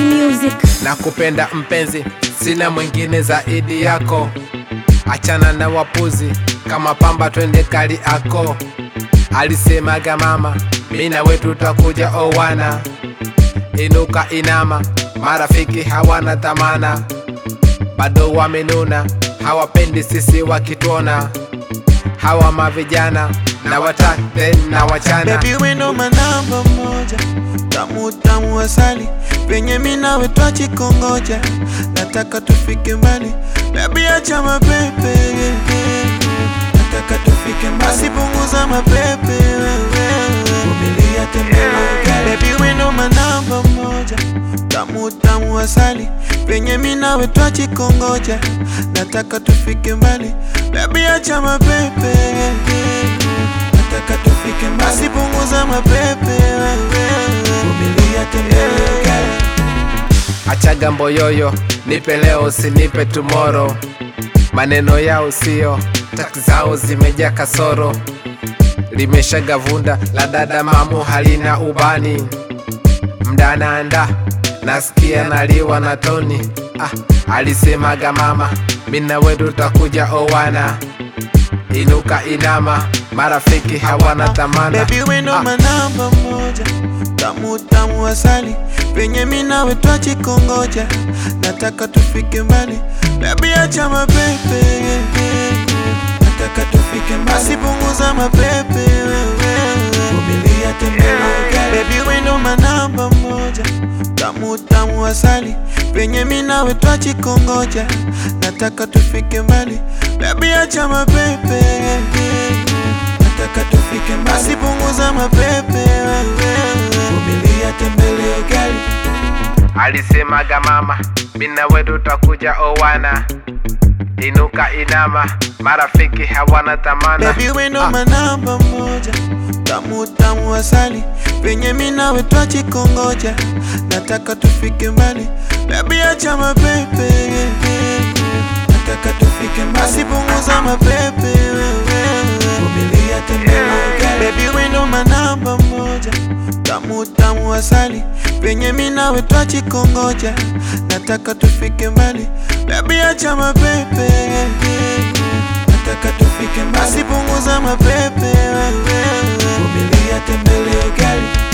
Music. Nakupenda mpenzi, sina mwingine zaidi yako. Achana na wapuzi, kama pamba twende Kariakoo. Alisemaga mama, mimi na wewe tutakuja owana. Inuka inama, marafiki hawana dhamana. Bado wamenuna, hawapendi sisi wakituona. Hawa mavijana, na watate na wachana. Baby we ndo manamba moja, tamu tamu asali, penye mimi nawe twachikongoja. Nataka tufike mbali, baby acha mapepe. Nataka tufike mbali, asipunguza mapepe. Vumilia tembea, baby we ndo manamba moja, tamu tamu asali, penye mimi nawe twachikongoja. Nataka tufike mbali, baby acha mapepe. Nataka tufike mbali, asipunguza mapepe. Vumilia tembea. Achaga mboyoyo, nipe leo usinipe tomorrow. Maneno yao sio, taki zao zimejaa kasoro. Limeshaga vunda la dada mamu halina ubani. Mdananda, nasikia naliwa na Toni. Alisemaga mama, mimi na wewe tutakuja owana. Inuka inama, marafiki hawana dhamana. Baby we ndo manamba moja, tamu tamu asali, penye mimi nawe twachikongoja. Nataka tufike mbali, baby acha mapepe. Nataka tufike mbali, asipunguza mapepe. Vumilia tembea, baby we ndo manamba moja, tamu tamu asali, penye mimi nawe twachikongoja. Nataka tufike mbali, baby acha mapepe. Nataka tufike mbali, asipunguza mapepe. Vumilia tembelea ugali. Alisemaga mama, mimi na wewe tutakuja owana. Inuka inama, marafiki hawana dhamana. Baby we ndo manamba moja, tamu tamu asali, penye mimi nawe twachikongoja. Nataka tufike mbali, baby acha mapepe. Nataka tufike mbali, asipunguza mapepe. Vumilia tembea, baby we ndo manamba moja, tamu tamu asali, penye mimi nawe twachikongoja. Nataka tufike mbali, baby acha mapepe. Nataka tufike mbali, asipunguza mapepe. Vumilia tembelea ugali.